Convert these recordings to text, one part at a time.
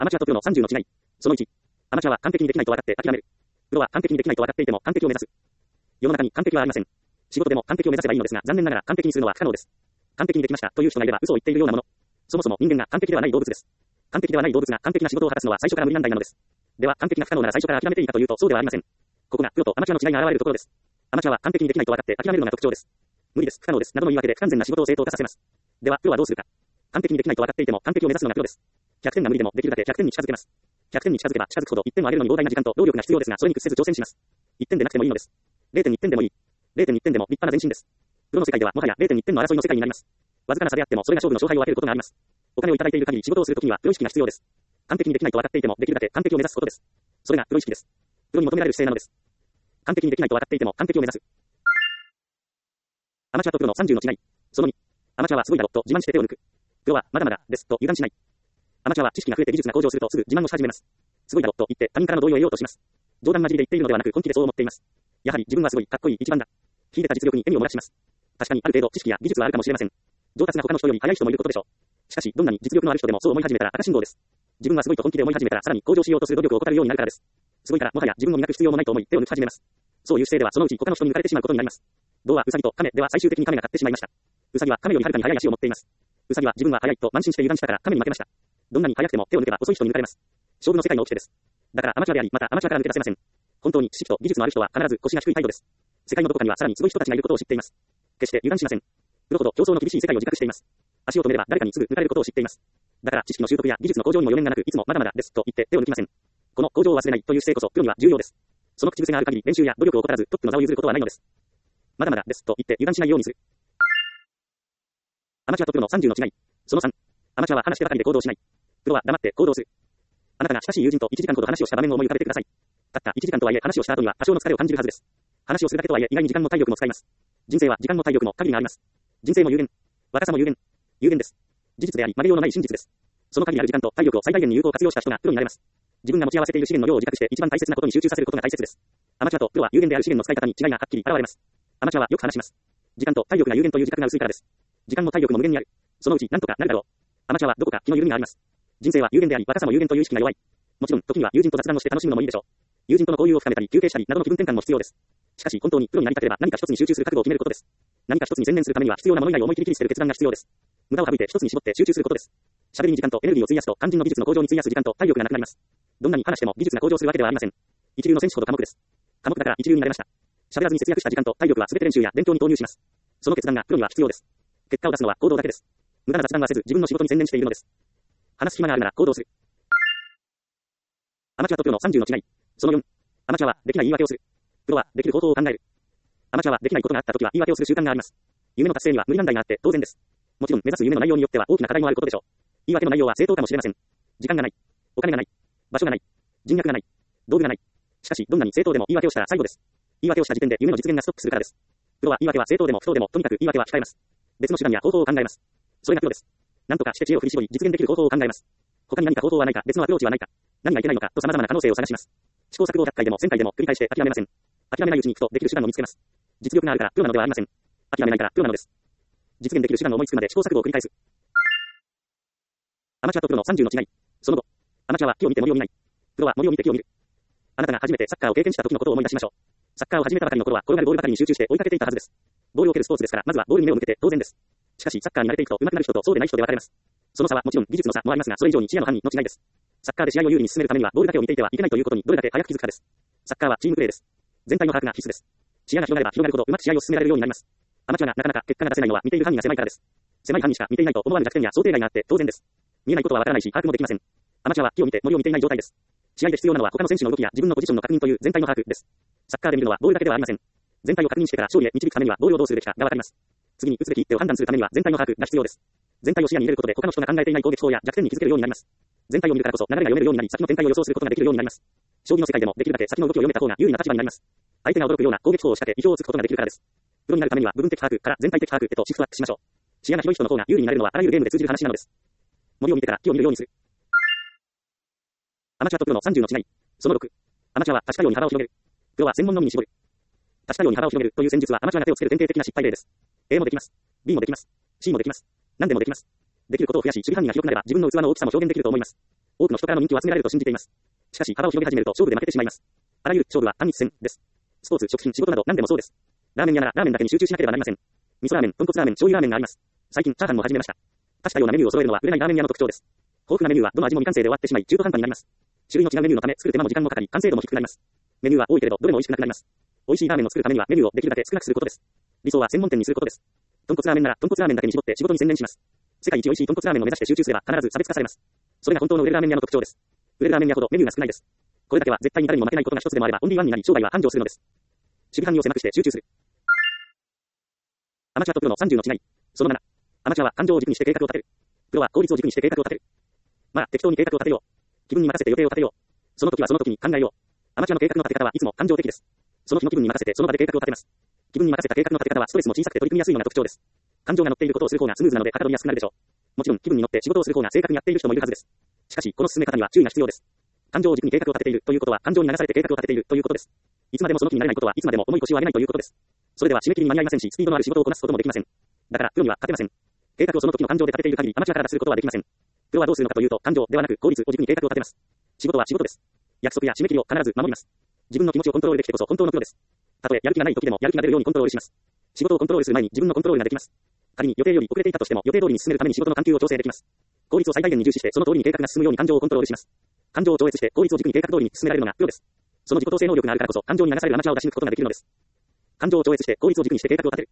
アマチュアとプロの30の違い。その1。アマチュアは完璧にできないと分かって諦める。プロは完璧にできないと分かっていても完璧を目指す。世の中に完璧はありません。仕事でも完璧を目指せばいいのですが、残念ながら完璧にするのは不可能です。完璧にできましたという人がいれば嘘を言っているようなもの。そもそも人間が完璧ではない動物です。完璧ではない動物が完璧な仕事を果たすのは最初から無理難題なのです。では完璧な不可能なら最初から諦めていいかというとそうではありません。ここがプロとアマチュアの違いが現れるところです。アマチュアは完璧にできないと分かって諦めるのが特徴です。無理です、不可能です、などの言い訳で不完全な仕事を正当化させます。ではプロはどうするか。完璧にできないと分かっていても完璧を目指すのがプロです。100点が無理でもできるだけ100点に近づけます。100点に近づけば近づくほど1点を上げるのに膨大な時間と労力が必要ですが、それに屈せず挑戦します。1点でなくてもいいのです。0.1 点でもいい。0.1 点でも立派な前進です。プロの世界ではもはや 0.1 点の争いの世界になります。わずかな差であってもそれが勝負の勝敗を分けることがあります。お金をいただいている限り仕事をするときにはプロ意識が必要です。完璧にできないと分かっていてもできるだけ完璧を目指すことです。それがプロ意識です。プロに求められる姿勢なのです。完璧にできないと分かっていても完璧を目指す。アマチュアとプロの30の違い。その2。アマチュアはすごいだろと自慢して手を抜く。プロはまだまだですと油断しない。アマチュアは知識が増えて技術が向上するとすぐ自慢をし始めます。すごいだろと言って他人からの同意を得ようとします。冗談交じりで言っているのではなく本気でそう思っています。やはり自分はすごい、かっこいい、一番だ。秀でた実力に笑みを漏らします。確かにある程度知識や技術はあるかもしれません。上達が他の人より早い人もいることでしょう。しかしどんなに実力のある人でもそう思い始めたら赤信号です。自分はすごいと本気で思い始めたらさらに向上しようとする努力を怠るようになるからです。すごいからもはや自分を磨く必要もないと思い手を抜き始めます。そういう姿勢ではそのうち他の人に抜かれてしまうことになります。童話ウサギと亀では最終的に亀が勝ってしまいました。ウサギは亀よりはるかに速い足を持っています。ウサギは自分は速いと慢心して油断したから亀に負けました。どんなに速くても手を抜けば遅い人に抜かれます。勝負の世界の掟です。だからアマチュアでありまたアマチュアから抜け出せません。本当に知識と技術のある人は必ず腰が低い態度です。世界のどこかにはさらにすごい人たちがいることを知っています。決して油断しません。プロほど競争の厳しい世界を自覚しています。足を止めれば誰かにすぐ抜かれることを知っています。だから知識の習得や技術の向上にも余念がなくいつもまだまだですと言って手を抜きません。この向上を忘れないという姿勢こそプロには重要です。その口癖がある限り練習や努力を怠らずトップの座を譲ることはないのです。まだまだですと言って油断しないようにする。アマチュアとプロの30の違い。その3。アマチュアは話してばかりで行動しない。プロは黙って行動する。あなたが親しい友人と1時間ほど話をした場面を思い浮かべてください。たった1時間とはいえ話をした後には多少の疲れを感じるはずです。話をするだけとはいえ意外に時間も体力も使います。人生は時間も体力も限りがあります。人生も有限。若さも有限。有限です。事実であり曲げようのない真実です。その限りある時間と体力を最大限に有効活用した人がプロになれます。自分が持ち合わせている資源の量を自覚して一番大切なことに集中させることが大切です。アマチュアとプロは有限である資源の使い方に違いがはっきり現れます。アマチュアはよく話します。時間と体力が有限という自覚が薄いからです。時間も体力も無限にある。そのうち何とかなるだろう。アマチュアはどこか気の緩みがあります。人生は有限であり若さも有限という意識が弱い。もちろん時には友人と雑談をして楽しむのもいいでしょう。友人との交流を深めたり休憩したりなどの気分転換も必要です。しかし本当にプロになりたければ何か一つに集中する覚悟を決めることです。何か一つに専念するためには必要なもの以外を思い切り切り捨てる決断が必要です。無駄を省いて一つに絞って集中することです。喋りに時間とエネルギーを費やすと肝心の技術の向上に費やす時間と体力がなくなります。どんなに話しても技術が向上するわけではありません。一流の選手ほど寡黙です。寡黙だから一流になれました。喋らずに節約した時間と体力は全て練習や勉強に投入します。その決断がプロには必要です。結果を出すのは行動だけです。無駄な雑談はせず自分の仕事に専念しているのです。話す暇があるなら行動する。アマチュアとプロの30の違い。その4。アマチュアはできない言い訳をする。プロはできる方法を考える。アマチュアはできないことがあったときは言い訳をする習慣があります。夢の達成には無理難題があって当然です。もちろん目指す夢の内容によっては大きな課題もあることでしょう。言い訳の内容は正当かもしれません。時間がない。お金がない。場所がない。人脈がない。道具がない。しかしどんなに正当でも言い訳をしたら最後です。言い訳をした時点で夢の実現がストップするからです。プロは言い訳は正当でも不当でもとにかく言い訳は控えます。別の手段や方法を考えます。それがプロです。何とかして知恵を振り絞り実現できる方法を考えます。他に何か方法はないか、別のアプローチはないか、何がいけないのかと様々な可能性を探します。試行錯誤を100回でも1000回でも繰り返して諦めません。諦めないうちにふとできる手段を見つけます。実力があるからプロなのではありません。諦めないからプロなのです。実現できる手段を思いつくまで試行錯誤を繰り返す。アマチュアとプロの30の違い。その後、アマチュアは木を見て森を見ない。プロは森を見て木を見る。あなたが初めてサッカーを経験した時のことを思い出しましょう。サッカーを始めたばかりの頃は転がるボールばかりに集中して追いかけていたはずです。ボールを蹴るスポーツですからまずはボールに目を向けて当然です。しかしサッカーに慣れていくと上手くなる人とそうでない人で分かれます。その差はもちろん技術の差もありますが、それ以上に視野の範囲の違いです。サッカーで試合を有利に進めるためにはボールだけを見ていてはいけないということにどれだけ早く気づくかです。サッカーはチームプレーです。全体の把握が必須です。視野が広がれば広がるほどうまく試合を進められるようになります。アマチュアがなかなか結果が出せないのは見ている範囲が狭いからです。狭い範囲しか見ていないと思わぬ弱点や想定外があって当然です。見えないことはわからないし把握もできません。アマチュアは木を見て森を見ていない状態です。試合で必要なのは他の選手の動きや自分のポジションの確認という全体の把握です。サッカーで見るのはボールだけではありません。全体を確認してから勝利へ導くためにはボールをどうするべきかがわかります。次に打つべき一手を判断するためには全体の把握が必要です。全体を視野に入れることで他の人が考えていない攻撃法や弱点に気づけるようになります。全体を見るからこそ流れが読めるようになり先の展開を予想することができるようになります。将棋の世界でもできるだけ先の動きを読めた方が有利な立場になります。相手が驚くような攻撃法を仕掛け意表をつくことができるからです。プロになるためには部分的把握から全体的把握へとシフトアップしましょう。視野が広い人の方が有利になれるのはあらゆるゲームで通じる話なのです。森を見てから木を見るようにする。アマチュアとプロの30の違い。その6。アマチュアは確かように幅を広げる。プロは専門のみに絞る。確かように幅を広げるという戦術はアマチュアが手をつける典型的な失敗例です。A もできます。B もできます。C もできます。何でもできます。できることを増やし、守備範囲が広くなれば自分の器の大きさも表現できると思います。 多くの人からの人気を集められると信じています。しかし、幅を広げ始めると勝負で負けてしまいます。あらゆる勝負は単一戦です。スポーツ、食品、仕事など何でもそうです。ラーメン屋ならラーメンだけに集中しなければなりません。味噌ラーメン、豚骨ラーメン、醤油ラーメンがあります。最近、チャーハンも始めました。多種多様なメニューを揃えるのは売れないラーメン屋の特徴です。豊富なメニューはどの味も未完成で終わってしまい、中途半端になります。種類の違うメニューのため作る手間も時間もかかり、完成度も低くなります。メニューは多いけれど、どれも美味しくなくなります。美味しいラーメンを作るためにはメニューをできるだけ少なくすることです。理想は専門店にすることです。豚骨ラーメンなら豚骨ラーメンだけに絞って仕事に専念します。世界一美味しい豚骨ラーメンを目指して集中すれば必ず差別化されます。それが本当の売れるラーメン屋の特徴です。売れるラーメン屋ほどメニューが少ないです。これだけは絶対に誰にも負けないことが一つでもあればオンリーワンになり商売は繁盛するのです。守備範囲を狭くして集中する。アマチュアとプロの30の違い。その7。アマチュアは感情を軸にして計画を立てる。プロは効率を軸にして計画を立てる。まあ、適当に計画を立てよう。気分に任せて予定を立てよう。その時はその時に考えよう。アマチュアの計画の立て方はいつも感情的です。その日の気分に任せてその場で計画を立てます。気分に任せた計画の立て方はストレスも小さくて取り組みやすいのが特徴です。感情が乗っていることをする方がスムーズなのではかどりやすくなるでしょう。もちろん気分に乗って仕事をする方が正確にやっている人もいるはずです。しかし、この進め方には注意が必要です。感情を軸に計画を立てているということは感情に流されて計画を立てているということです。いつまでもその気になれないことはいつまでも重い腰を上げないということです。それでは締め切りに間に合いませんし、スピードのある仕事をこなすこともできません。だから、プロには勝てません。計画をその時の感情で立てている限りアマチュアから脱することはできません。プロはどうするのかというと、感情ではなく効率を軸に計画を立てます。仕事は仕事です。約束や締め切りを必ず守ります。自分の気持ちをコントロールできてこそ本当のプロです。たとえやる気がない時でもやる気が出るようにコントロールします。仕事をコントロールする前に自分のコントロールができます。仮に予定より遅れていたとしても予定通りに進めるために仕事の緩急を調整できます。効率を最大限に重視してその通りに計画が進むように感情をコントロールします。感情を超越して効率を軸に計画通りに進められるのがプロです。その自己統制能力があるからこそ感情に流されるアマチュアを出し抜くことができるのです。感情を超越して効率を軸にして計画を立てる。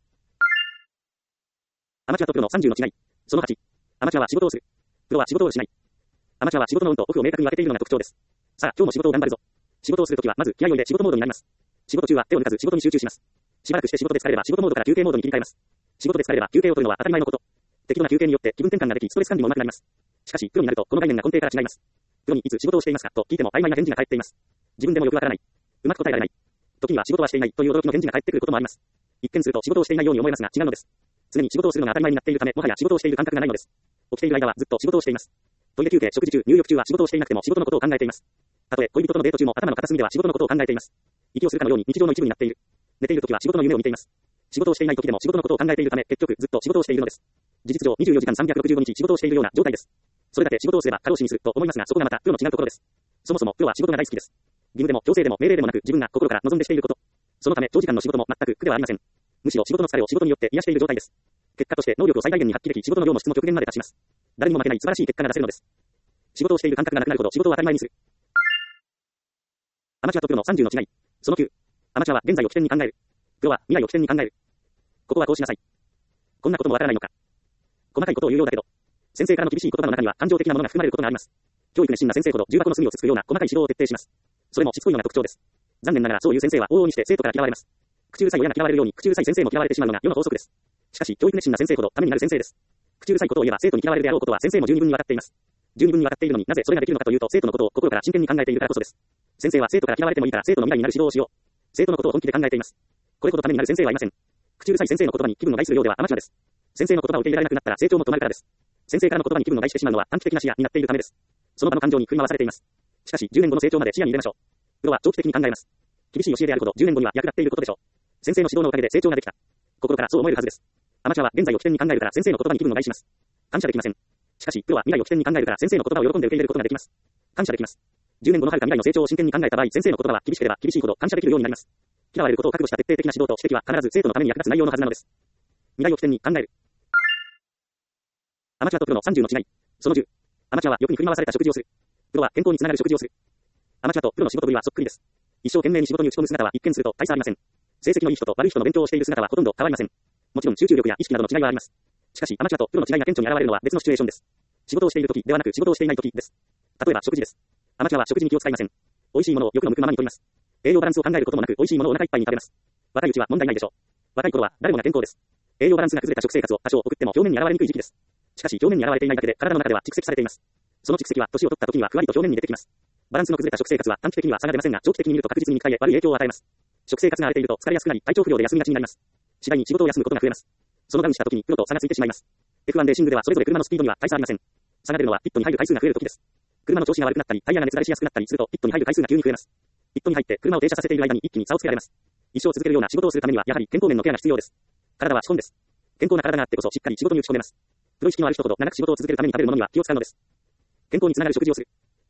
アマチュアとプロの30の違い。その8。アマチュアは仕事をする。プロは仕事をしない。アマチュアは仕事のオンとオフを明確に分けているのが特徴です。さあ、今日も仕事を頑張るぞ。仕事をするときはまず気合を入れ仕事モードになります。仕事中は手を抜かず仕事に集中します。しばらくして仕事で疲れれば仕事モードから休憩モードに切り替えます。仕事で疲れれば休憩を取るのは当たり前のこと。適度な休憩によって気分転換ができストレス管理も上手くなります。しかし、プロになるとこの概念が根底から違います。プロにいつ仕事をしていますかと聞いても曖昧な返事が返っています。自分でもよくわからない。うまく答えられない。時には仕事はしていないという驚きの返事が返ってくることもあります。一見すると仕事をしていないように思えますが違うのです。常に仕事をするのが当たり前になっているためもはや仕事をしている感覚がないのです。起きている間はずっと仕事をしています。トイレ休憩、食事中、入浴中は仕事をしていなくても仕事のことを考えています。たとえ恋人とのデート中も頭の片隅では仕事のことを考えています。息をするかのように日常の一部になっている。寝ているときは仕事の夢を見ています。仕事をしていないときでも仕事のことを考えているため結局ずっと仕事をしているのです。事実上24時間365日仕事をしているような状態です。それだけ仕事をすれば過労死にすると思いますがそこがまたプロの違うところです。そもそもプロは仕事が大好きです。義務でも強制でも命令でもなく自分が心から望んでしていること。そのため長時間の仕事も全く苦ではありません。むしろ仕事の疲れを仕事によって癒している状態です。結果として能力を最大限に発揮でき仕事の量も質も極限まで達します。誰にも負けない素晴らしい結果が出せるのです。仕事をしている感覚がなくなるほど仕事を当たり前にする。アマチュアとプロの30の違い。その9。アマチュアは現在を起点に考える。プロは未来を起点に考える。ここはこうしなさい。こんなこともわからないのか。細かいことを言うようだけど。先生からの厳しい言葉の中には感情的なものが含まれることがあります。教育熱心な先生ほど重箱の隅をつつくような細かい指導を徹底します。それもしつこいのが特徴です。残念ながらそういう先生は往々にして生徒から嫌われます。口うるさい親が嫌われるように口うるさい先生も嫌われてしまうのが世の法則です。しかし教育熱心な先生ほどためになる先生です。口うるさいことを言えば生徒に嫌われるであろうことは先生も十二分に分かっています。十二分に分かっているのになぜそれができるのかというと生徒のことを心から真剣に考えているからこそです。先生は生徒から嫌われてもいいから生徒の未来になる指導をしよう。生徒のことを本気で考えています。これほどためになる先生はいません。口うるさい先生の言葉に気分を害するようではアマチュアです。先生の言葉を受け入れられなくなったら成長も止まるからです。先生からの言葉に気分を害してしまうのは短期的な視野になっているためです。その場の感情に振り回されています。しかし10年後の成長まで視野に入れましょう。プロは長期的に考えます。厳しい教えであるほど10年後には役立っていることでしょう。先生の指導のおかげで成長ができた。心からそう思えるはずです。アマチュアは現在を起点に考えるから先生の言葉に気分を害します。感謝できません。しかしプロは未来を起点に考えるから先生の言葉を喜んで受け入れることができます。感謝できます。10年後の遥か未来の成長を真剣に考えた場合、先生の言葉は厳しければ厳しいほど感謝できるようになります。嫌われることを覚悟した徹底的な指導と指摘は必ず生徒のために役立つ内容のはずなのです。未来を起点に考える。アマチュアとプロの30の違い。その10。アマチュアは欲に振り回された食事をする。プロは健康につながる食事をする。アマチュアとプロの仕事ぶりはそっくりです。一生懸命に仕事に打ち込む姿は一見すると大差ありません。成績のいい人と悪い人の勉強をしている姿はほとんど変わりません。もちろん集中力や意識などの違いはあります。しかしアマチュアとプロの違いが顕著に現れるのは別のシチュエーションです。仕事をしている時ではなく仕事をしていない時です。例えば食事です。アマチュアは食事に気を使いません。美味しいものをよく飲むままに取ります。栄養バランスを考えることもなく美味しいものをお腹いっぱいに食べます。若いうちは問題ないでしょう。若い頃は誰もが健康です。栄養バランスが崩れた食生活を多少送っても表面に現れにくい時期です。しかし表面に現れていないだけで体の中では蓄積されています。その蓄積は年を取った時にはふわりと表面に出てきます。バランスの崩れた食生活は短期的には差が出ませんが長期的に見ると確実に肉体へ悪い影響を与えます。食生活が荒れていると疲れやすくなり体調不良で休みがちになります。次第に仕事を休むことが増えます。そのダウンした時にプロと差がついてしまいます。F1 レーシングではそれぞれ車のスピードには大差ありません。差が出るのはピットに入る回数が増える時です。車の調子が悪くなったりタイヤが熱がれしやすくなったりするとピットに入る回数が急に増えます。ピットに入って車を停車させている間に一気に差をつけられます。一生続けるような仕事をするためにはやはり健康面のケアが必要です。体は資本です。健康な体があってこそしっかり仕事に打ち込めます。プロ意識のある人ほど長く仕事を続けるために食べるものには気を使うのです。健康につながる食事をする。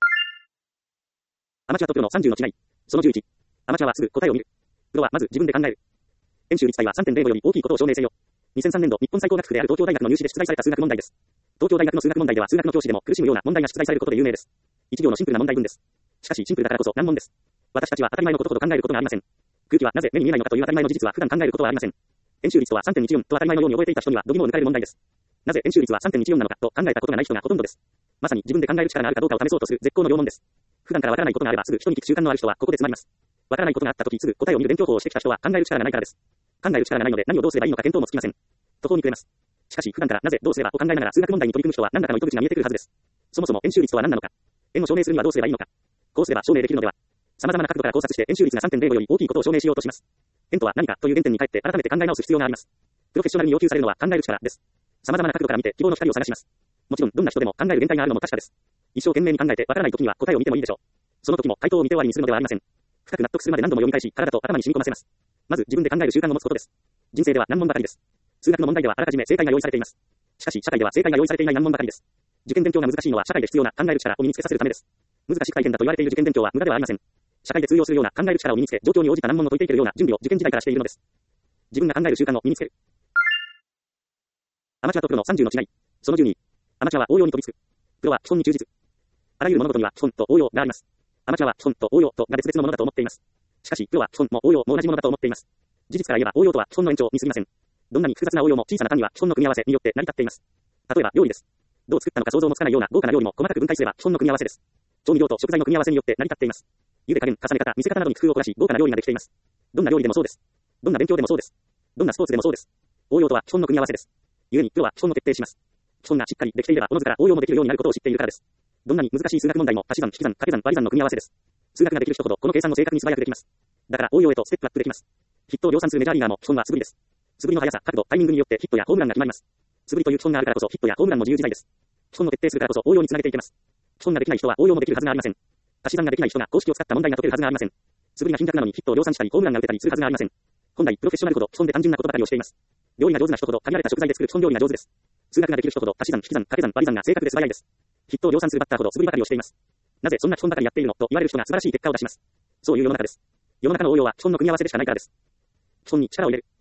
アマチュアとプロの30の違い。その11。アマチュアはすぐ答えを見る。プロはまず自分で考える。円周率対は 3.05 より大きいことを証明せよ。2003年度日本最高学府である東京大学の入試で出題された数学問題です。東京大学の数学問題では数学の教師でも苦しむような問題が出題されることで有名です。一行のシンプルな問題文です。しかしシンプルだからこそ難問です。私たちは当たり前のことほど考えることがありません。空気はなぜ目に見えないのかという当たり前の事実は普段考えることはありません。円周率とは 3.14 と当たり前のように覚えていた人には度肝を抜かれる問題です。なぜ円周率は 3.14 なのかと考えたことがない人がほとんどです。まさに自分で考える力があるかどうかを試そうとする絶好の要問です。普段からわからないことがあればすぐ人に聞く習慣のある人はここで詰まります。わからないことがあったときすぐ答えを見る勉強法をしてきた人は考える力がないからです。考える力がないので何をどうすればいいのか見当もつきません。途方に暮れます。しかし普段からなぜどうすればを考えながら数学問題に取り組む人は何らかの糸口が見えてくるはずです。そもそも円周率とは何なのか。円を証明するにはどうすればいいのか。こうすれば証明できるのでは。様々な角度から考察して円周率が 3.05 より大きいことを証明しようとします。円とは何かという原点に帰って改めて考え直す必要があります。プロフェッショナルに要求されるのは考える力です。様々な角度から見て希望の光を探します。もちろんどんな人でも考える限界があるのも確かです。一生懸命に考えてわからない時には答えを見てもいいでしょう。その時も回答を見て終わりにするのではありません。深く納得するまで何度も読み返し、体と頭に染み込ませます。まず自分で考える習慣を持つことです。人生では難問ばかりです。数学の問題ではあらかじめ正解が用意されています。しかし社会では正解が用意されていない難問ばかりです。受験勉強が難しいのは社会で必要な考える力を身につけさせるためです。難しく大変だと言われている受験勉強は無駄ではありません。社会で通用するような考える力を身につけ、状況に応じた難問を解いていけるような準備を受験時代からしているのです。自分が考える習慣を身につける。アマチュアとプロの30の違い。その12。アマチュアは応用に飛びつく。プロは基本に忠実。あらゆる物事には基本と応用があります。アマチュアは基本と応用とが別々のものだと思っています。しかし、プロは基本も応用も同じものだと思っています。事実から言えば応用とは基本の延長に過ぎません。どんなに複雑な応用も小さな単位は基本の組み合わせによって成り立っています。例えば料理です。どう作ったのか想像もつかないような豪華な料理も細かく分解すれば基本の組み合わせです。調味料と食材の組み合わせによって成り立っています。茹で加減、重ね方、見せ方などに工夫を凝らし豪華な料理ができています。どんな料理でもそうです。どんな勉強でもそうです。どんなスポーツでもそうです。応用とは基本の組み合わせです。故にプロは基本を徹底します。基本がしっかりできていればおのずから応用もできるようになることを知っているからです。どんなに難しい数学問題も足し算、引き算、掛け算、割り算の組み合わせです。数学ができる人ほどこの計算を正確に素早くできます。だから応用へとステップアップできます。ヒットを量産するメジャーリーガーも基本は素振りです。素振りの速さ、角度、タイミングによってヒットやホームランが決まります。素振りという基本があるからこそヒットやホームランも自由自在です。基本を徹底するからこそ応用につなげていけます。基本ができない人は応用もできるはずがありません。足し算ができない人が公式を使った問題が解けるはずがありません。素振りが貧弱なのにヒットを量産したりホームランが打てたりするはずがありません。本来プロフェッショナルほど基本で単純なことばかりをしています。料理が上手な人ほど限られた食材で作る基本料理が上手です。数学ができる人ほど足し算、引き算、掛け算、割り算が正確で素早いです。ヒットを量産するバッターほど素振りばかりをしています。なぜそんな基本ばかりやっているのと言われる人が素晴らしい結果を出します。そういう世の中です。世の中の応用は基本の組み合わせでしかないからです。基本に力を入れる。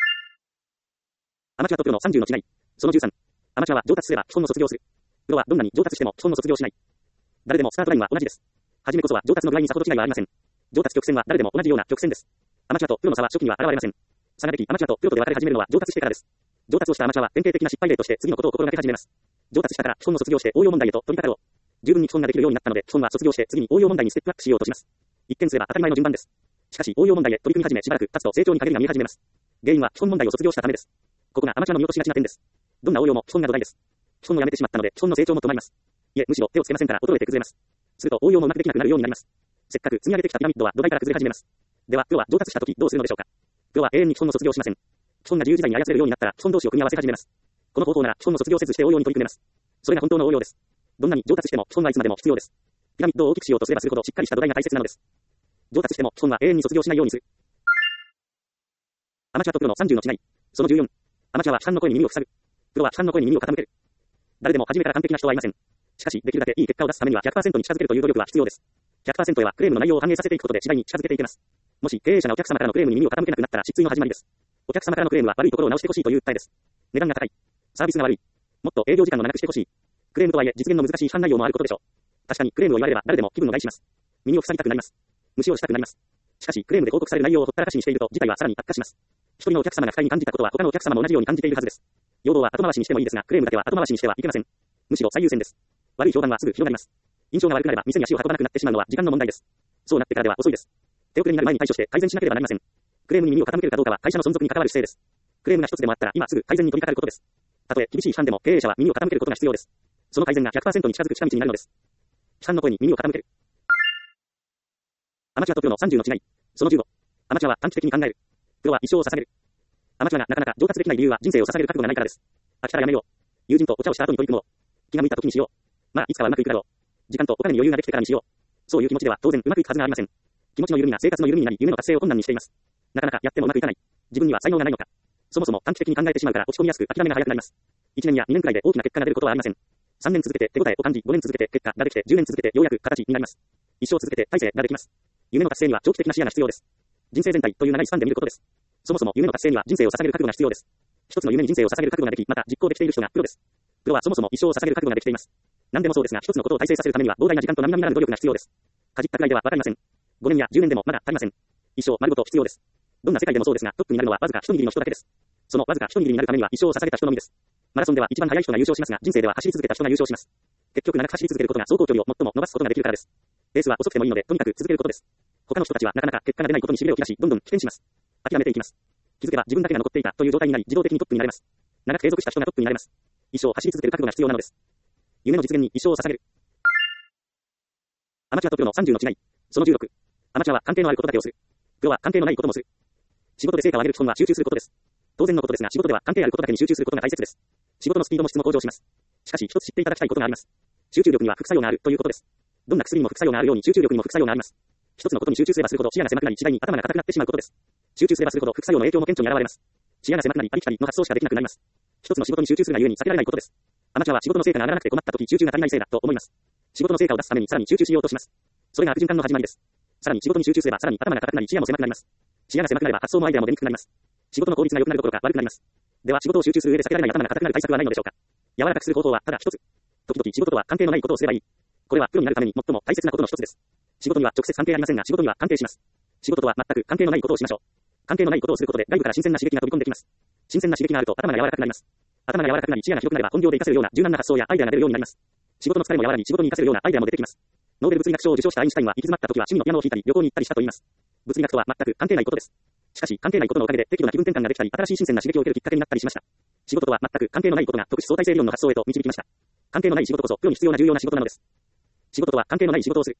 アマチュアとプロの30の違い。その13。アマチュアは上達すれば基本を卒業する。プロはどんなに上達しても基本を卒業しない。誰でもスタートラインは同じです。はじめこそは上達の具合にさほど違いはありません。上達曲線は誰でも同じような曲線です。アマチュアとプロの差は初期には現れません。差ができ、アマチュアとプロとで分かれ始めるのは上達してからです。上達をしたアマチュアは典型的な失敗例として次のことを心がけ始めます。上達したから基本を卒業して応用問題へと取り掛かろう。十分に基本ができるようになったので基本は卒業して次に応用問題にステップアップしようとします。一見すれば当たり前の順番です。しかし応用問題へ取り組み始めしばらく経つと成長に陰りが見え始めます。原因は基本問題を卒業したためです。ここがアマチュアの見落としがちな点です。どんな応用も基本が土台です。基本をやめてしまったので基本の成長も止まります。いえ、むしろ手をつけませんから衰えて崩れます。すると応用もうまくできなくなるようになります。せっかく積み上げてきたピラミッドは土台から崩れ始めます。では、プロは上達したときどうするのでしょうか。プロは永遠に基本を卒業しません。基本が自由自在に操れるようになったら基本同士を組み合わせ始めます。この方法なら基本を卒業せずして応用に取り組めます。それが本当の応用です。どんなに上達しても基本はいつまでも必要です。ピラミッドを大きくしようとすればするほどしっかりした土台が大切なのです。上達しても基本は永遠に卒業しないようにする。アマチュアとプロの30の違い。その14。アマチュアは批判の声に耳を塞ぐ。プロは批判の声に耳を傾ける。誰でも初めから完璧な人はいません。しかし、できるだけいい結果を出すためには 100% に近づけるという努力は必要です。100% へはクレームの内容を反映させていくことで次第に近づけていけます。もし経営者がお客様からのクレームに耳を傾けなくなったら失墜の始まりです。お客様からのクレームは悪いところを直してほしいという訴えです。値段が高い。サービスが悪い。もっと営業時間を長くしてほしい。クレームとはいえ実現の難しい批判内容もあることでしょう。確かにクレームを言われれば誰でも気分を害します。耳を塞ぎたくなります。無視をしたくなります。しかしクレームで報告される内容をほったらかしにしていると事態はさらに悪化します。一人のお客様が不快に感じたことは他のお客様も同じように感じているはずです。要望は後回しにしてもいいですがクレームだけは後回しにしてはいけません。むしろ最優先です。悪い評判はすぐ広がります。印象が悪くなれば店に足を運ばなくなってしまうのは時間の問題です。そうなってからでは遅いです。手遅れになる前に対処して改善しなければなりません。クレームに耳を傾けるかどうかは会社の存続に関わる姿勢です。クレームが一つでもあったら今すぐ改善に取り掛かることです。たとえ厳しい批判でも経営者は耳を傾けることが必要です。その改善が 100% に近づく近道になるのです。批判の声に耳を傾ける。アマチュアとプロの30の違い。その15。アマチュアは短期的に考える。プロは一生を捧げる。アマチュアがなかなか上達できない理由は人生を捧げる覚悟がないからです。飽きたらやめよう。友人とお茶をした後に取り組もう。気が向いた時にしよう。まあいつかはうまくいくだろう。時間とお金に余裕ができてからにしよう。そういう気持ちでは当然うまくいくはずがありません。気持ちの緩みが生活の緩みになり夢の達成を困難にしています。なかなかやってもうまくいかない。自分には才能がないのか。そもそも短期的に考えてしまうから落ち込みやすく諦めが早くなります。1年や2年くらいで大きな結果が出ることはありません。3年続けて手応えを感じ5年続けて結果ができて10年続けてようやく形になります。 一生続けて大成ができます。夢の達成には長期的な視野が必要です。人生全体という長いスパンで見ることです。そもそも夢の達成には人生を捧げる覚悟が必要です。一つの夢に人生を捧げる覚悟ができ、また実行できている人がプロです。プロはそもそも一生を捧げる覚悟ができています。何でもそうですが、一つのことを達成させるためには膨大な時間と並々ならぬ努力が必要です。かじったくらいではわかりません。5年や10年でもまだ足りません。一生丸ごと必要です。どんな世界でもそうですが、トップになるのはわずか一握りの人だけです。そのわずか一握りになるためには一生を捧げた人のみです。マラソンでは一番速い人が優勝しますが、人生では走り続けた人が優勝します。結局長く走り続けることが走行距離を最も伸ばすことができるからです。レースは遅くてもいいので、とにかく続けることです。他の人たちはなかなか結果が出ないことに痺れを切らし、どんどん棄権します。諦めていきます。気づけば自分だけが残っていたという状態になり、自動的にトップになれます。長く継続した人がトップになれます。一生走り続ける覚悟が必要なのです。夢の実現に一生を捧げる。アマチュアとプロの30の違い。その16。アマチュアは関係のあることだけをする。プロは関係のないこともする。仕事で成果を上げる基本は集中することです。当然のことですが、仕事では関係あることだけに集中することが大切です。仕事のスピードも質も向上します。しかし、一つ知っていただきたいことがあります。集中力には副作用があるということです。どんな薬にも副作用があるように集中力にも副作用があります。一つのことに集中すればするほど視野が狭くなり、次第に頭が硬くなってしまうことです。集中すればするほど副作用の影響も顕著に現れます。視野が狭くなり、ありきたりの発想しかできなくなります。一つの仕事に集中するがゆえに避けられないことです。アマチュアは仕事の成果が上がらなくて困った時、集中が足りないせいだと思います。仕事の成果を出すためにさらに集中しようとします。それが悪循環の始まりです。さらに仕事に集中すればさらに頭が硬くなり、視野も狭くなります。視野が狭くなれば発想もアイデアも出にくくなります。仕事の効率が良くなるどころか悪くなります。では仕事を集中する上で避けられない頭が硬くなる対策はないのでしょうか。柔らかくする方法はただ一つ。時々仕事とは関係のないことをすればいい。これはプロになるために最も大切なことの一つです。仕事には直接関係ありませんが、仕事には関係します。仕事とは全く関係のないことをしましょう。関係のないことをすることで外部から新鮮な刺激が飛び込んできます。新鮮な刺激があると頭が柔らかくなります。頭が柔らかくなり視野が広くなれば本業で活かせるような柔軟な発想やアイデアが出るようになります。仕事の疲れも和らぎ仕事に活かせるようなアイデアも出てきます。ノーベル物理学賞を受賞したアインシュタインは行き詰まった時は趣味のピアノを弾いたり旅行に行ったりしたと言います。物理学とは全く関係ないことです。しかし関係ないことのおかげで適度な気分転換ができたり新しい新鮮な刺激を受けるきっかけになったりしました。仕事とは全く関係のないことが特殊相対性理論の発想へと導きました。関係のない仕事こそプロに必要な重要な仕事なのです。仕事とは関係のない仕事をする。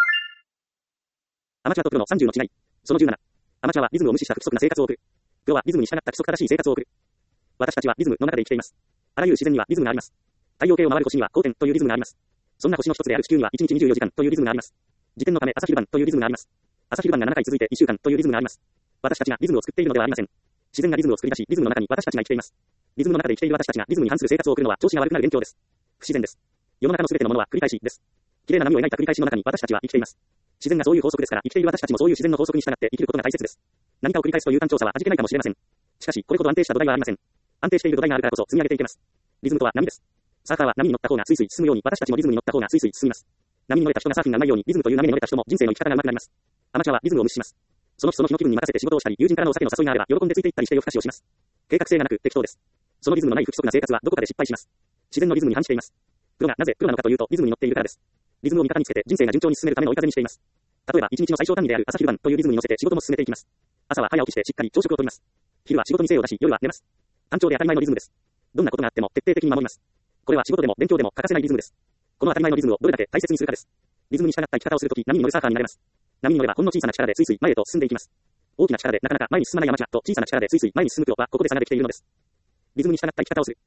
アマチュアとプロの30の違い。その17。アマチュアはリズムを無視した不規則な生活を送る。プロはリズムに従った規則正しい生活を送る。私たちはリズムの中で生きています。あらゆる自然にはリズムがあります。太陽系を回る星には公転というリズムがあります。そんな星の一つである地球には1日24時間というリズムがあります。時点のため朝昼晩というリズムがあります。朝昼晩が7回続いて1週間というリズムがあります。私たちがリズムを作っているのではありません。自然がリズムを作り出し、リズムの中に私たちが生きています。リズムの中で生きている私たちがリズムに反する生活を送るのは調子が悪くなる元凶です。不自然です。世の中のすべてのものは繰り返しです。綺麗な波を描いた繰り返しの中に私たちは生きています。自然がそういう法則ですから、生きている私たちもそういう自然の法則に従って生きることが大切です。何かを繰り返すという単調さは味気ないかもしれません。しかし、これほど安定した土台はありません。安定している土台があるからこそ積み上げていけます。リズムとは波です。サーファーは波に乗った方がスイスイ進むように、私たちもリズムに乗った方がスイスイ進みます。波に乗れた人がサーフィンがうまいように、リズムという波に乗れた人も人生の生き方が上手くなります。アマチュアはリズムを無視します。その人の日の気分に任せて仕事をしたり、友人からのお酒の誘いがあれば喜んでついていったりして夜更かしをします。計画性がなく適当です。そのリズムのない不規則な生活はどこかで失敗します。自然のリズムに反しています。プロがなぜプロなのかというと、リズムに乗っているからです。リズムを味方につけて人生が順調に進めるための追い風にしています。例えば一日の最小単位である朝昼晩というリズムに乗せて仕事も進めていきます。朝は早起きしてしっかり朝食をとります。昼は仕事に精を出し、夜は寝ます。単調で当たり前のリズムです。どんなことがあっても徹底的に守ります。これは仕事でも勉強でも欠かせないリズムです。この当たり前のリズムをどれだけ大切にするかです。リズムに従った生き方をするとき、波に乗るサーファーになれます。波に乗ればほんの小さな力でスイスイ前へと進んでいきます。大きな力でなかなか前に進まないアマチュアと小さな力でスイスイ前に進むプロはここで差ができているのです。リズムに従った生き方をする。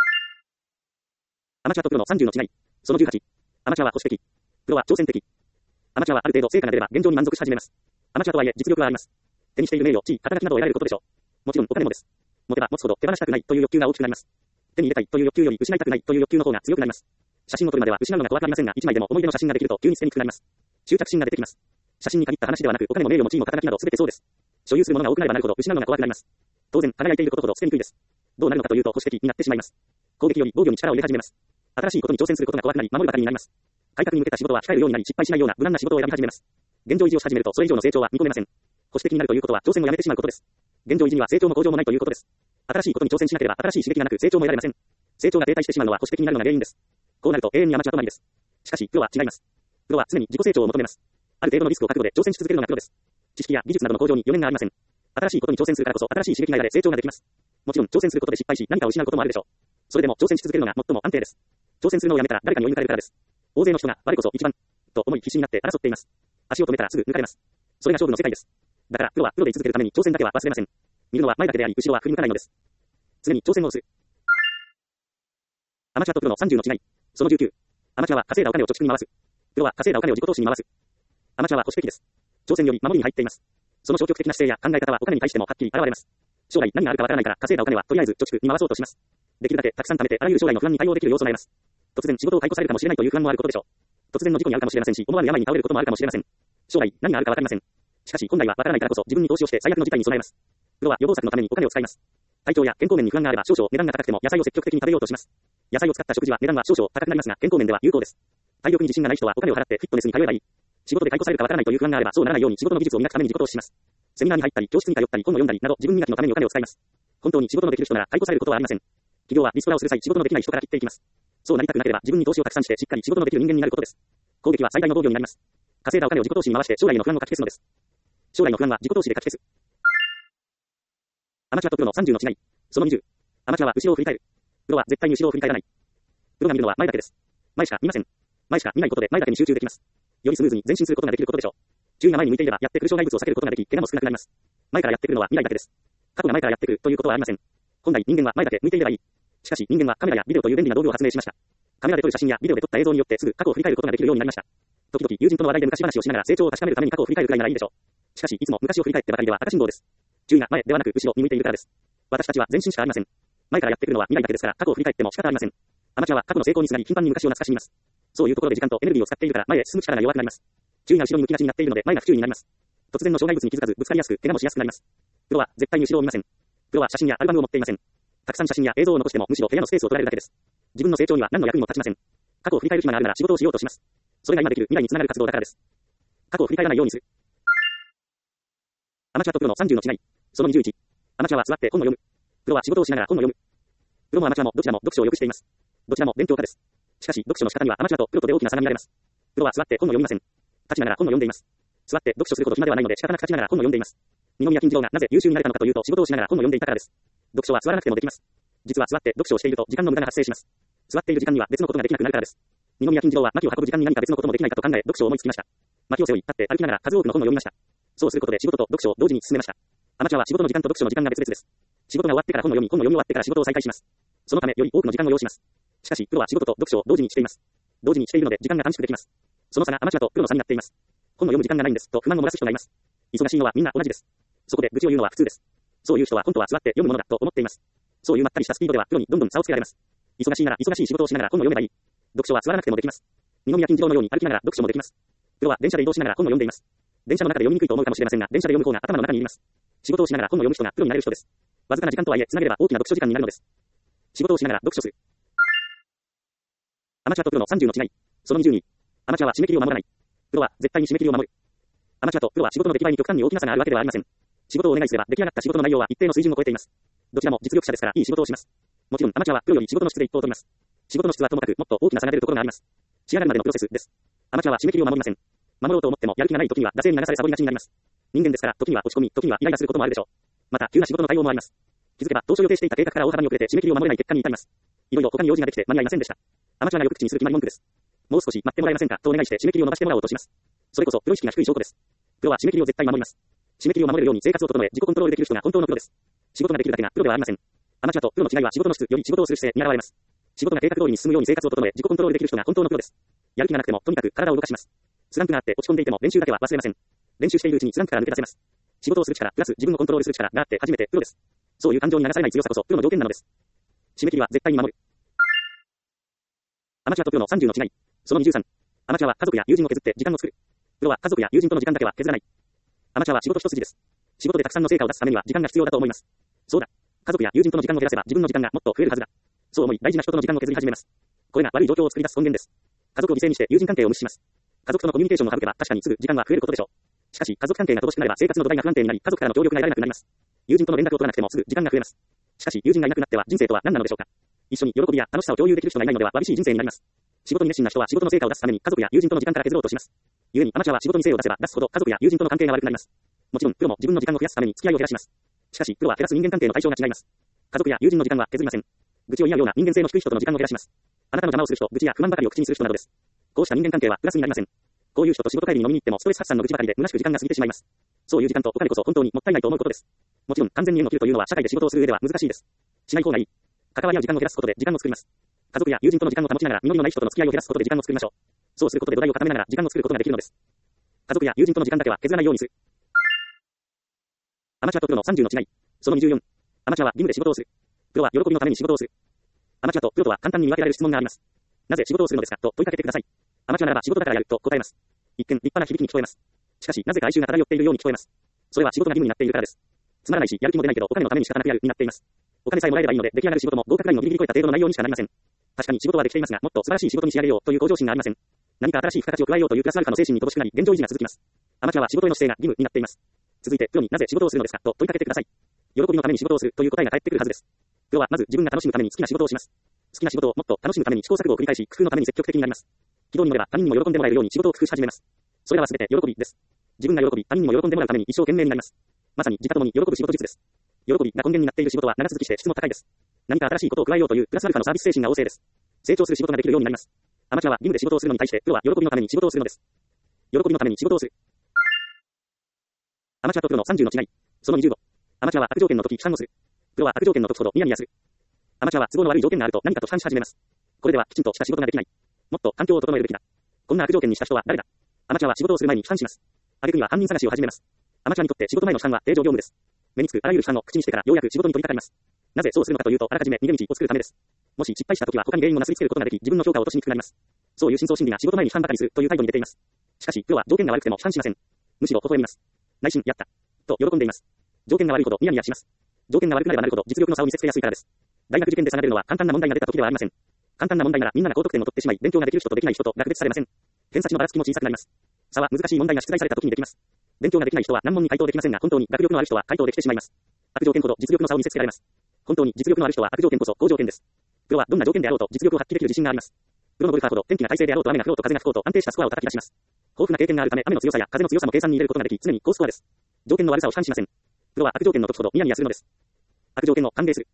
アマチュアとプロの30の違い。その18。アマチュアは保守的。プロは挑戦的。アマチュアはある程度成果が出れば現状に満足し始めます。アマチュアとはいえ実力はあります。手にしている名誉、地位、肩書きなどを得られることでしょう。もちろんお金もです。持てば持つほど手放したくないという欲求が大きくなります。手に入れたいという欲求より失いたくないという欲求の方が強くなります。写真を撮るまでは失うのが怖くありませんが、一枚でも思い出の写真ができると急に捨てにくくなります。執着心が出てきます。写真に限った話ではなく、お金も名誉も地位も肩書きなど全てそうです。所有するものが多くなればなるほど失うのが怖くなります。当然、輝いていることほど捨てにくいです。どうなるのかというと保守的になってしまいます。攻撃より防御に力を入れ始めます。新しいことに挑戦することが怖くなり、守るばかりになります。改革に向けた仕事は控えるようになり、失敗しないような無難な仕事を選び始めます。現状維持をし始めると、それ以上の成長は見込めません。保守的になるということは挑戦をやめてしまうことです。現状維持には成長も向上もないということです。新しいことに挑戦しなければ新しい刺激がなく成長も得られません。成長が停滞してしまうのは保守的になるのが原因です。こうなると永遠にアマチュア止まりです。しかし、プロは違います。プロは常に自己成長を求めます。ある程度のリスクを覚悟で挑戦し続けるのがプロです。知識や技術などの向上に余念がありません。新しいことに挑戦するからこそ新しい刺激が得られ成長ができます。もちろん挑戦することで失敗し何かを失うこともあるでしょう。それでも挑戦し続けるのが最も安定です。挑戦するのをやめたら誰かに追い抜かれるからです。大勢の人が我こそ一番と思い必死になって争っています。足を止めたらすぐ抜かれます。それが勝負の世界です。だからプロはプロで居続けるために挑戦だけは忘れません。見るのは前だけであり後ろは振り向かないのです。常に挑戦をする。アマチュアとプロの30の違い。その19。アマチュアは稼いだお金を貯蓄に回す。プロは稼いだお金を自己投資に回す。アマチュアは保守的です。挑戦より守りに入っています。その消極的な姿勢や考え方はお金に対してもはっきり現れます。将来何があるかわからないから稼いだお金はとりあえず貯蓄に回そうとします。できるだけたくさん貯めてあらゆる将来の不安に対応できる要素があります。突然仕事を解雇されるかもしれないという不安もあることでしょう。 突然の事故に遭うかもしれませんし、思わぬ病に倒れることもあるかもしれません。将来、何があるかわかりません。しかし、本来はわからないからこそ、自分に投資をして最悪の事態に備えます。プロは予防策のためにお金を使います。体調や健康面に不安があれば少々値段が高くても野菜を積極的に食べようとします。野菜を使った食事は値段は少々高くなりますが、健康面では有効です。体力に自信がない人はお金を払ってフィットネスに通えばいい。仕事で解雇されるかわからないという不安があればそうならないように仕事の技術を磨くために自己投資します。セミナーに入ったり、教室に通ったり、本を読んだりなど自分磨きのためにお金を使います。本当に仕事のできる人なら解雇されることはありません。企業はリストラをする際、仕事のできない人から切っていきます。そうなりたくなければ自分に投資をたくさんしてしっかり仕事のできる人間になることです。攻撃は最大の防御になります。稼いだお金を自己投資に回して将来の不安をかき消すのです。将来の不安は自己投資でかき消す。アマチュアとプロの30の違い。その20。アマチュアは後ろを振り返る。プロは絶対に後ろを振り返らない。プロが見るのは前だけです。前しか見ません。前しか見ないことで前だけに集中できます。よりスムーズに前進することができることでしょう。注意が前に向いていればやってくる障害物を避けることができ、怪我も少なくなります。前からやってくるのは未来だけです。過去が前からやってくるということはありません。本来人間は前だけ向いていればいい。しかし人間はカメラやビデオという便利な道具を発明しました。カメラで撮る写真やビデオで撮った映像によってすぐ過去を振り返ることができるようになりました。時々友人との話題で昔話をしながら成長を確かめるために過去を振り返るくらいならいいでしょう。しかしいつも昔を振り返ってばかりでは赤信号です。注意が前ではなく後ろに向いているからです。私たちは前進しかありません。前からやってくるのは未来だけですから過去を振り返っても仕方ありません。アマチュアは過去の成功につなぎ頻繁に昔を懐かしみます。そういうところで時間とエネルギーを使っているから前へ進む力が弱くなります。注意が後ろに向きがちになっているので前が不注意になります。突然の障害物に気づかずぶつかりやすく怪我もしやすくなります。プロは絶対に後ろを見ません。プロは写真やアルバムを持っていません。たくさん写真や映像を残してもむしろ部屋のスペースを取られるだけです。自分の成長には何の役にも立ちません。過去を振り返る暇があるなら仕事をしようとします。それが今できる未来につながる活動だからです。過去を振り返らないようにする。アマチュアとプロの30の違い。その21。アマチュアは座って本を読む。プロは仕事をしながら本を読む。プロもアマチュアもどちらも読書をよくしています。どちらも勉強家です。しかし読書の仕方にはアマチュアとプロとで大きな差が見られます。プロは座って本を読みません。立ちながら本を読んでいます。座って読書すること暇ではないので仕方なく立ちながら本を読んでいます。二宮金次郎がなぜ優秀になれたのかというと仕事をしながら本を読んでいたからです。読書は座らなくてもできます。実は座って読書をしていると時間の無駄が発生します。座っている時間には別のことができなくなるからです。二宮金次郎は薪を運ぶ時間に何か別のこともできないかと考え読書を思いつきました。薪を背負い立って歩きながら数多くの本を読みました。そうすることで仕事と読書を同時に進めました。アマチュアは仕事の時間と読書の時間が別々です。仕事が終わってから本を読み、本を読み終わってから仕事を再開します。そのためより多くの時間を要します。しかしプロは仕事と読書を同時にしています。同時にしているので時間が短縮できます。その差がアマチュアとプロの差になっています。本を読む時間がないんですと不満を漏らす人がいます。忙しいのはみんな同じです。そこで愚痴を言うのは普通です。そういう人は本当は座って読むものだと思っています。そういうまったりしたスピードではプロにどんどん差をつけられます。忙しいなら忙しい仕事をしながら本を読めばいい。読書は座らなくてもできます。二宮金次郎のように歩きながら読書もできます。プロは電車で移動しながら本を読んでいます。電車の中で読みにくいと思うかもしれませんが、電車で読む方が頭の中に入ります。仕事をしながら本を読む人がプロになれる人です。わずかな時間とはいえ、つなげれば大きな読書時間になるのです。仕事をしながら読書する。アマチュアとプロの30の違い。その22。アマチュアは締め切りを守らない。プロは絶対に締め切りを守る。アマチュアとプロは仕事の出来栄えに極端に大きな差があるわけではありません。仕事をお願いすれば出来上がった仕事の内容は一定の水準を超えています。どちらも実力者ですからいい仕事をします。もちろんアマチュアはプロより仕事の質で一等を取ります。仕事の質はともかくもっと大きな差が出るところがあります。仕上がるまでのプロセスです。アマチュアは締め切りを守りません。守ろうと思ってもやる気がない時には惰性に流されサボりがちになります。人間ですから時には落ち込み、時にはイライラすることもあるでしょう。また急な仕事の対応もあります。気づけば当初予定していた計画から大幅に遅れて締め切りを守れない結果に至ります。いろいろ他に用事ができて間に合いませんでした。アマチュアがよく口にする決まり文句です。もう少し待ってもらえませんかとお願いして締め切りを伸ばしてもらおうとします。それこそプロ意識が低い証拠です。プロは締め切りを絶対守ります。締め切りを守れるように生活を整え自己コントロールできる人が本当のプロです。仕事ができるだけがプロではありません。アマチュアとプロの違いは仕事の質より仕事をする姿勢に現れます。仕事が計画通りに進むように生活を整え自己コントロールできる人が本当のプロです。やる気がなくてもとにかく体を動かします。スランプがあって落ち込んでいても練習だけは忘れません。練習しているうちにスランプから抜け出せます。仕事をする力プラス自分をコントロールする力があって初めてプロです。そういう感情に流されない強さこそプロの条件なのです。締め切りは絶対に守る。アマチュアとプロの30の違い。その23。アマチュアは家族や友人を削って時間を作る。プロは家族や友人との時間だけは削らない。アマチュアは仕事一筋です。仕事でたくさんの成果を出すためには時間が必要だと思います。そうだ。家族や友人との時間を減らせば自分の時間がもっと増えるはずだ。そう思い大事な人との時間を削り始めます。これが悪い状況を作り出す根源です。家族を犠牲にして友人関係を無視します。家族とのコミュニケーションを省けば確かにすぐ時間は増えることでしょう。しかし家族関係が乏しくなれば生活の土台が不安定になり家族からの協力が得られなくなります。友人との連絡を取らなくてもすぐ時間が増えます。しかし友人がいなくなっては人生とは何なのでしょうか。一緒に喜びや楽しさを共有できる人がいないのではわびしい人生になります。仕事に熱心な人は仕事の成果を出すために家族や友人との時間から削ろうとします。故にアマチュアは仕事に精を出せば出すほど家族や友人との関係が悪くなります。もちろんプロも自分の時間を増やすために付き合いを減らします。しかしプロは減らす人間関係の対象が違います。家族や友人の時間は削りません。愚痴を言い合うような人間性の低い人との時間を減らします。あなたの邪魔をする人、愚痴や不満ばかりを口にする人などです。こうした人間関係はプラスになりません。こういう人と仕事帰りに飲みに行ってもストレス発散の愚痴ばかりで虚しく時間が過ぎてしまいます。そういう時間とお金こそ本当にもったいないと思うことです。もちろん完全に縁を切るというのは社会で仕事をする上では難しいです。しない方がいい。関わり合う時間を減らすことで時間を作ります。家族や友人との時間を保ちながら実りのない人との付き合いを減らすことで時間を作りましょう。そうすることで土台を固めながら時間を作ることができるのです。家族や友人との時間だけは削らないようにする。アマチュアとプロの30の違い。その24。アマチュアは義務で仕事をする。プロは喜びのために仕事をする。アマチュアとプロとは簡単に見分けられる質問があります。なぜ仕事をするのですかと問いかけてください。 アマチュアならば仕事だからやると答えます。一見立派な響きに聞こえます。しかしなぜか哀愁が漂っているように聞こえます。それは仕事が義務になっているからです。つまらないし、やる気も出ないけど、お金のために仕方なくやるになっています。お金さえもらえればいいので、出来上がる仕事も合格ラインをギリギリ超えた程度の内容にしかなりません。確かに仕事はできていますが、もっと素晴らしい仕事に仕上げようという向上心がありません。何か新しい付加価値を加えようというプラスアルファの精神に乏しくなり、現状維持が続きます。アマチュアは仕事への姿勢が義務になっています。続いて、プロになぜ仕事をするのですかと問いかけてください。喜びのために仕事をするという答えが返ってくるはずです。プロはまず自分が楽しむために好きな仕事をします。好きな仕事をもっと楽しむために試行錯誤を繰り返し、工夫のために積極的になります。軌道に乗れば他人にも喜んでもらえるように仕事を工夫し始めます。それらは全て喜びです。自分が喜び、他人にも喜んでもらうために一生懸命になります。まさに自他ともに喜ぶ仕事術です。喜びが根源になっている仕事は長続きして質も高いです。何か新しいことを加えようというプラスアルファのサービス精神が旺盛です。成長する仕事ができるようになります。アマチュアは義務で仕事をするのに対して、プロは喜びのために仕事をするのです。喜びのために仕事をする。アマチュアとプロの30の違い。その25。アマチュアは悪条件の時批判をする。プロは悪条件の時ほどニヤニヤする。アマチュアは都合の悪い条件があると何かと批判し始めます。これではきちんとした仕事ができない。もっと環境を整えるべきだ。こんな悪条件にした人は誰だ。アマチュアは仕事をする前に批判します。挙句には犯人探しを始めます。アマチュアにとって仕事前の批判は定常業務です。目につくあらゆる批判を口にしてからようやく仕事に取り掛かります。なぜそうするのかというと、あらかじめ逃げ道を作るためです。もし失敗したときは他に原因をなすりつけることができ、自分の評価を落としにくくなります。そういう深層心理が仕事前に批判ばかりするという態度に出ています。しかし、プロは条件が悪くても批判しません。むしろ微笑みます。内心、やった。と喜んでいます。条件が悪いほどニヤニヤします。条件が悪くなればなるほど実力の差を見せつけやすいからです。大学受験で差が出るのは簡単な問題が出た時ではありません。簡単な問題ならみんなが高得点を取ってしまい、勉強ができる人とできない人と落別されません。偏差値のばらつきも小さくなります。差は難しい問題が出題された時にできます。勉強ができない人は難問に回答できませんが、本当に学力のある人は回答できてしまいます。悪条件ほど実力の差を見せつけられます。本当に実力のある人は悪条件こそ好条件です。プロはどんな条件であろうと実力を発揮できる自信があります。プロのゴルファーほど天気が快晴であろうと雨が降ろうと風が吹こうと安定したスコアを叩き出します。豊富な経験があるため雨の強さや風の強さも計算に入れることができ、常に高スコアです。条件の悪さを批判しません。プロは悪条件の時ほどニヤニヤするのです。悪条件を歓迎する。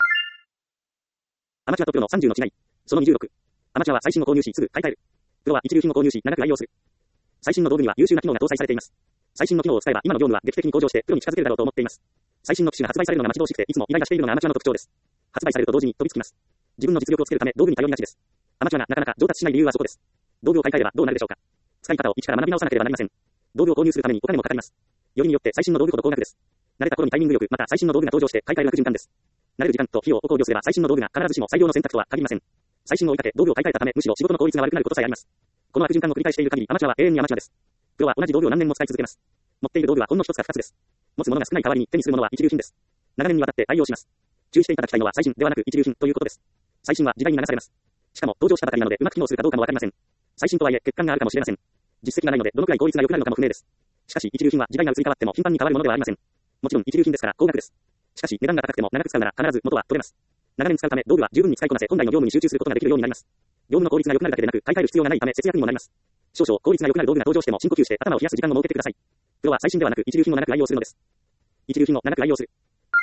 アマチュアとプロの30の違い。その26。アマチュアは最新を購入しすぐ買い替える。プロは一流品を購入し長く愛用する。最新の道具には優秀な機能が搭載されています。最新の機能を使えば今の業務は劇的に向上してプロに近づけるだろうと思っています。最新の機種が発売されるのが待ち遠しくていつもイライラしているのがアマチュアの特徴です。発売されると同時に飛びつきます。自分の実力をつけるため道具に頼りがちです。アマチュアがなかなか上達しない理由はそこです。道具を買い替えればどうなるでしょうか。使い方を一から学び直さなければなりません。道具を購入するためにお金もかかります。よりによって最新の道具ほど高額です。慣れた頃にタイミングよくまた最新の道具が登場して買い替える悪循環です。慣れる時間と費用を考慮すれば最新の道具が必ずしも最良の選択とは限りません。最新を追いかけ道具を買い替えたためむしろ仕事の効率が悪くなることさえあります。この悪循環を繰り返している限りアマチュアは永遠にアマチュアです。プロは同じ道具を何年も使い続けます。持っている道具はほんの一つか二つです。持つものが少ない代わりに手にするものは一流品です。長年にわたって愛用します。注意していただきたいのは最新ではなく一流品ということです。最新は時代に流されます。しかも登場したばかりなのでうまく機能するかどうかもわかりません。最新とはいえ欠陥があるかもしれません。実績がないのでどのくらい効率が良くなるのかも不明です。しかし一流品は時代が移り変わっても頻繁に変わるものではありません。もちろん一流品ですから高額です。しかし値段が高くても長く使うなら必ず元は取れます。長年使うため道具は十分に使いこなせ本来の業務に集中することができるようになります。業務の効率が良くなるだけでなく買い替える必要がないため節約にもなります。少々効率が良くなる道具が登場しても深呼吸して頭を冷やす時間を設けてください。プロは最新ではなく一流品を長く愛用するのです。一流品を長く愛用する。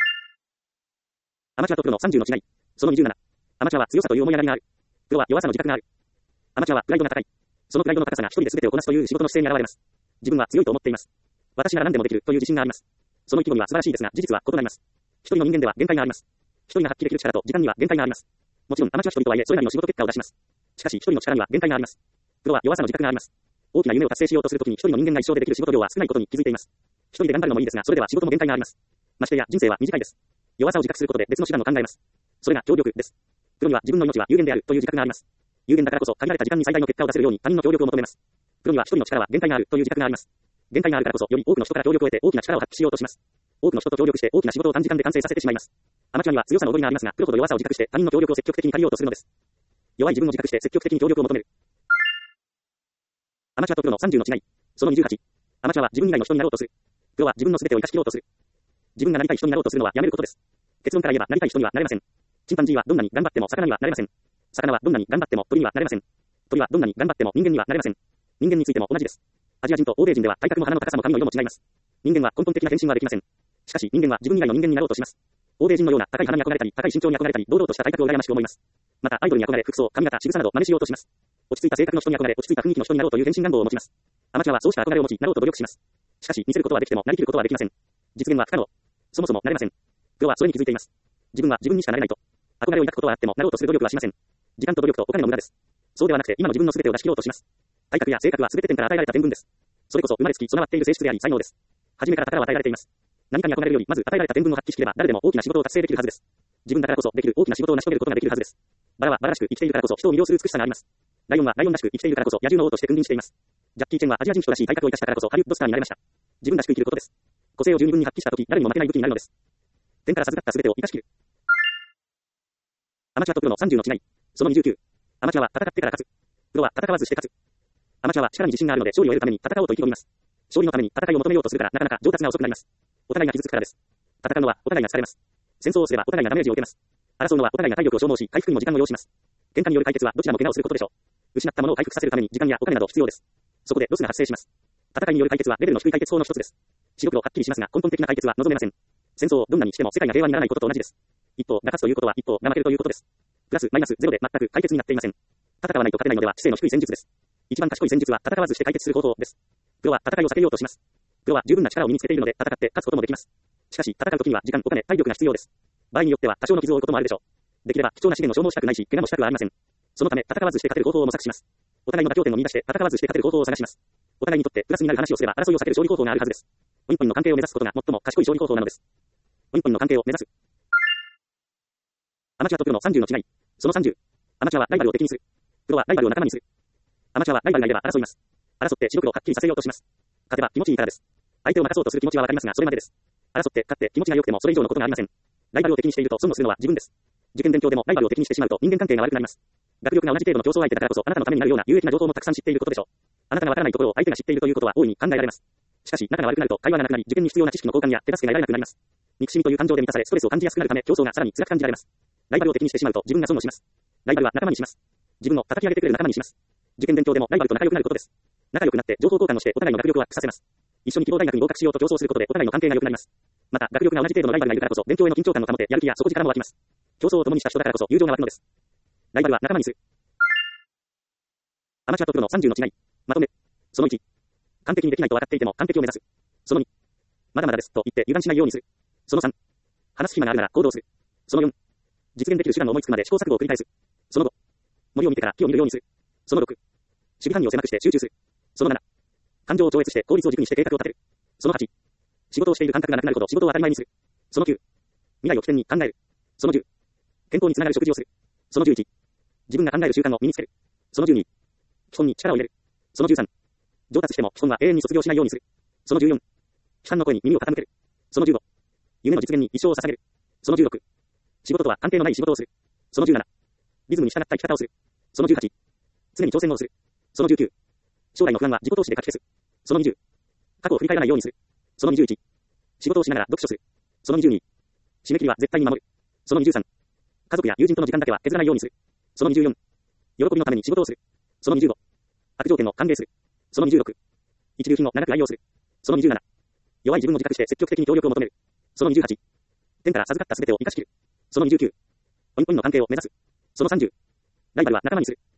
アマチュアとプロの30の違い。その27。アマチュアは強さという思いやりがある。プロは弱さの自覚がある。アマチュアはプライドが高い。そのプライドの高さが一人で全てをこなすという仕事の姿勢に現れます。自分は強いと思っています。私なら何でもできるという自信があります。その意気込みは素晴らしいですが、事実は異なります。一人の人間では限界があります。一人が発揮できる力と時間には限界があります。もちろんアマチュア一人とはいえそれなりの仕事結果を出します。しかし一人の力には限界があります。プロは弱さの自覚があります。大きな夢を達成しようとするときに一人の人間が一生でできる仕事量は少ないことに気づいています。一人で頑張るのもいいですが、それでは仕事も限界があります。ましてや人生は短いです。弱さを自覚することで別の手段を考えます。それが協力です。プロには自分の命は有限であるという自覚があります。有限だからこそ限られた時間に最大の結果を出せるように他人の協力を求めます。プロには一人の力は限界があるという自覚があります。限界があるからこそより多くの人から協力を得て大きな力を発揮しようとします。多くの人と協力して大きな仕事を短時間で完成させてしまいます。アマチュアには強さの踊りがありますが、プロほど弱さを自覚して他人の協力を積極的に借りようとするのです。弱い自分を自覚して積極的に協力を求める。アマチュアとプロの30の違い。その28。アマチュアは自分以外の人になろうとする。プロは自分の全てを生かし切ろうとする。自分がなりたい人になろうとするのはやめることです。結論から言えばなりたい人にはなれません。チンパンジーはどんなに頑張っても魚にはなれません。魚はどんなに頑張っても鳥にはなれません。鳥はどんなに頑張っても人間にはなれません。人間についても同じです。アジア人と欧米人では体格も鼻の高さも髪の色も違います。人間は根本的な変身はできません。しかし人間は自分以外の人間になろうとします。欧米人のような高い鼻に憧れたり、高い身長に憧れたり、堂々とした体格を羨ましく思います。またアイドルに憧れ、服装、髪型、仕草など真似しようとします。落ち着いた性格の人に憧れ、落ち着いた雰囲気の人になろうという変身願望を持ちます。アマチュアはそうした憧れを持ち、なろうと努力します。しかし見せることはできてもなりきることはできません。実現は不可能。そもそもなれません。プロはそれに気づいています。自分は自分にしかなれないと。憧れを抱くことはあってもなろうとする努力はしません。時間と努力とお金の無駄です。そうではなくて今の自分の全てを出し切ろうとします。体格や性格は全て天から与えられた天分です。それこそ生まれつき備わっている性質であり才能です。初めから宝は与えられています。何かに憧れるよりまず与えられた天分を発揮しきれば誰でも大きな仕事を達成できるはずです。自分だからこそできる大きな仕事を成し遂げることができるはずです。バラはバラらしく生きているからこそ人を魅了する美しさがあります。 ライオンはライオンらしく生きているからこそ野獣の王として君臨しています。ジャッキー・チェンはアジア人人らしい体格を生かしたからこそハリウッドスターになれました。自分らしく生きることです。個性を十二分に発揮したとき、誰にも負けない武器になるのです。天から授かったすべてを生かしきる。アマチュアとプロの30の違い。その29。アマチュアは戦ってから勝つ。プロは戦わずして勝つ。アマチュアは力に自信があるので勝利を得るために戦おうと意気込みます。勝利のために戦いを求めようとするからなかなか上達が遅くなります。お互いが傷つくからです。戦うのはお互いが疲れます。戦争をすればお互いがダメージを受けます。争うのはお互いが体力を消耗し、回復にも時間を要します。喧嘩による解決はどちらも怪我をすることでしょう。失ったものを回復させるために時間やお金など必要です。そこでロスが発生します。戦いによる解決はレベルの低い解決法の一つです。白黒はっきりしますが根本的な解決は望めません。戦争をどんなにしても世界が平和にならないことと同じです。一方が勝つということは一方が負けるということです。プラスマイナスゼロで全く解決になっていません。戦わないと勝てないのでは知性の低い戦術です。一番賢い戦術は戦わずして解決する方法です。プロは戦いを避けようとします。プロは十分な力を身につけているので戦って勝つこともできます。しかし戦うときには時間、お金、体力が必要です。場合によっては多少の傷を負うこともあるでしょう。できれば貴重な資源を消耗したくないし、怪我もしたくはありません。そのため戦わずして勝てる方法を模索します。お互いの妥協点を見出して戦わずして勝てる方法を探します。お互いにとってプラスになる話をすれば争いを避ける勝利方法があるはずです。ウィンポインの関係を目指すことが最も賢い勝利方法なのです。ウィンポインの関係を目指す。アマチュアとプロの30の違い。その30。アマチュアはライバルを敵にする。プロはライバルを仲間にする。アマチュアはライバルがいれば争います。争って白黒をはっきりさせようとします。勝てば気持ちいいからです。相手を負かそうとする気持ちはわかりますが、それまでです。争って勝って気持ちが良くてもそれ以上のことがありません。ライバルを敵にしていると損をするのは自分です。受験勉強でもライバルを敵にしてしまうと人間関係が悪くなります。学力が同じ程度の競争相手だからこそあなたのためになるような有益な情報もたくさん知っていることでしょう。あなたがわからないところを相手が知っているということは大いに考えられます。しかし仲が悪くなると会話がなくなり受験に必要な知識の交換や手助けが得られなくなります。憎しみという感情で満たされストレスを感じやすくなるため競争がさらに辛く感じられます。ライバルを敵にしてしまうと自分が損をします。ライバルは仲間にします。自分を叩き上げてくれる仲間にします。受験勉強でもライバルと仲良くなることです。仲良くなって情報交換をしてお互いの学力をアップさせます。一緒に希望大学に合格しようと競争することでお互いの関係が良くなります。また学力が同じ程度のライバルがいるからこそ勉強への緊張感を保てやる気や底力も湧きます。競争を共にした人だからこそ友情が湧くのです。ライバルは仲間にする。アマチュアとプロの30の違い。まとめ。その1。完璧にできないと分かっていても完璧を目指す。その2。まだまだですと言って油断しないようにする。その3。話す暇があるなら行動する。その4。実現できる手段を思いつくまで試行錯誤を繰り返す。その5。森を見てから木を見るようにする。その6。守備範囲を狭くして集中する。その7。感情を超越して効率を軸にして計画を立てる。その8。仕事をしている感覚がなくなるほど仕事を当たり前にする。その9。未来を起点に考える。その10。健康につながる食事をする。その11。自分が考える習慣を身につける。その12。基本に力を入れる。その13。上達しても基本は永遠に卒業しないようにする。その14。批判の声に耳を傾ける。その15。夢の実現に一生を捧げる。その16。仕事とは関係のない仕事をする。その17。リズムに従った生き方をする。その18。常に挑戦をする。その19。将来の不安は自己投資でかき消す。その20。過去を振り返らないようにする。その21。仕事をしながら読書する。その22。締め切りは絶対に守る。その23。家族や友人との時間だけは削らないようにする。その24。喜びのために仕事をする。その25。悪条件を歓迎する。その26。一流品を長く愛用する。その27。弱い自分を自覚して積極的に協力を求める。その28。天から授かったすべてを生かしきる。その29。ポイントの関係を目指す。その30。ライバルは仲間にする。